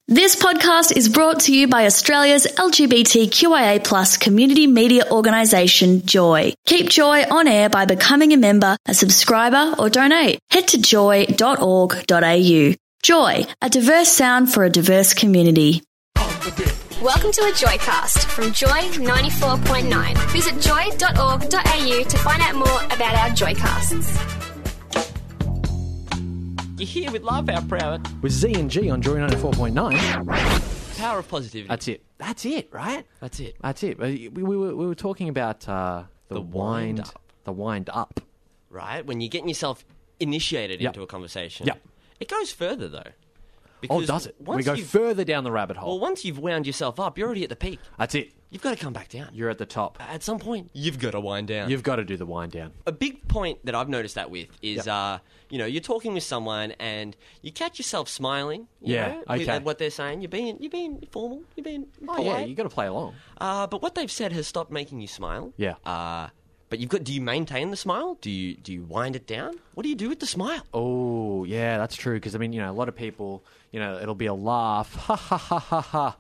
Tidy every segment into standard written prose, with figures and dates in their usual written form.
This podcast is brought to you by Australia's LGBTQIA+ community media organisation, Joy. Keep Joy on air by becoming a member, a subscriber or donate. Head to joy.org.au. Joy, a diverse sound for a diverse community. Welcome to a Joycast from Joy 94.9. Visit joy.org.au to find out more about our Joycasts. You're here with Love Our Proud. With Z and G on Joy 94.9. Power of positivity. That's it, right? That's it. We were talking about the wind up. The wind up. Right? When you're getting yourself initiated Yep. into a conversation. Yep. It goes further, though. Oh, does it? We go further down the rabbit hole. Well, once you've wound yourself up, you're already at the peak. That's it. You've got to come back down. You're at the top. At some point, you've got to wind down. You've got to do the wind down. A big point that I've noticed that with is, you're talking with someone and you catch yourself smiling. You know, at what they're saying. You're being formal. You're being polite. Yeah, you got to play along. But what they've said has stopped making you smile. Yeah. But do you maintain the smile? Do you wind it down? What do you do with the smile? Oh, yeah, that's true. Because, a lot of people, it'll be a laugh. Ha, ha, ha, ha, ha.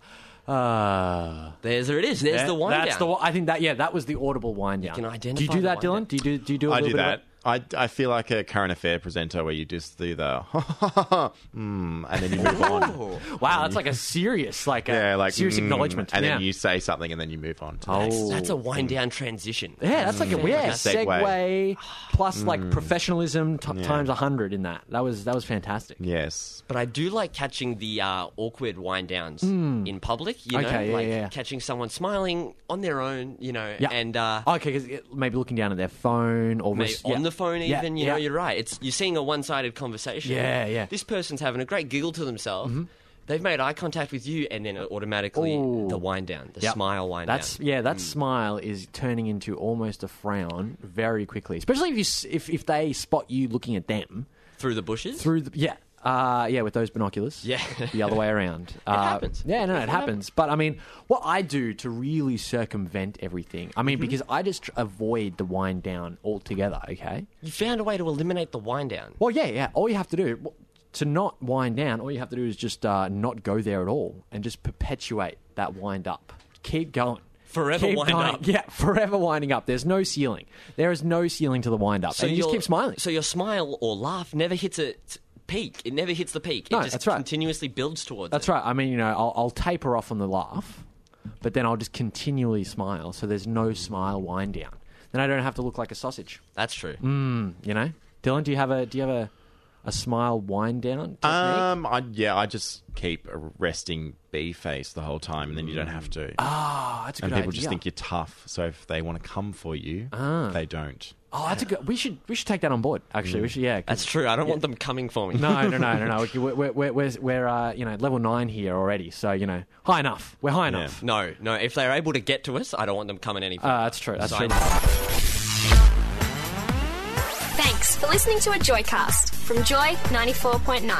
There it is. There's the wind down. I think that was the audible wind down. You can identify. Do you do that, the Dylan? wind Do you do a I little do bit that. of it? I feel like a current affair presenter where you just do the and then you move on. Wow, that's like a serious, serious acknowledgement. And then you say something and then you move on. That's a wind down transition. Yeah, that's like a segue. segue plus professionalism times 100 in that. That was fantastic. Yes. But I do like catching the awkward wind downs in public, catching someone smiling on their own, and... because maybe looking down at their phone or... Maybe on the phone even, you're right. You're seeing a one-sided conversation. Yeah. This person's having a great giggle to themselves. Mm-hmm. They've made eye contact with you, and then automatically the wind down, the smile wind down. That smile is turning into almost a frown very quickly, especially if they spot you looking at them through the bushes. With those binoculars. Yeah, the other way around. It happens. Yeah, it happens. But what I do to really circumvent everything, because I just avoid the wind down altogether. Okay, you found a way to eliminate the wind down. Well, yeah. All you have to do to not wind down, all you have to do is just not go there at all and just perpetuate that wind up. Keep going. Forever wind up. Yeah, forever winding up. There's no ceiling. There is no ceiling to the wind up. So you just keep smiling. So your smile or laugh never hits a peak. It never hits the peak. No, it just that's right. continuously builds towards That's right. I'll taper off on the laugh, but then I'll just continually smile. So there's no smile wind down. Then I don't have to look like a sausage. That's true. Dylan, do you have a smile wind down technique? I just keep a resting B face the whole time, and then you don't have to. That's a good idea. And people just think you're tough, so if they want to come for you, they don't. Oh, that's a good. We should take that on board. Actually, we should. Yeah, that's true. I don't want them coming for me. No. We're level 9 here already. So high enough. We're high enough. No. If they're able to get to us, I don't want them coming any further. That's true. That's true. Thanks for listening to a Joycast from Joy 94.9.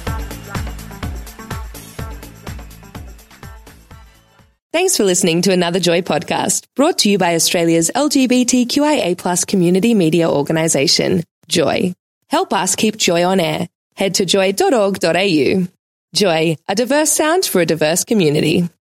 Thanks for listening to another Joy podcast, brought to you by Australia's LGBTQIA+ community media organisation, Joy. Help us keep Joy on air. Head to joy.org.au. Joy, a diverse sound for a diverse community.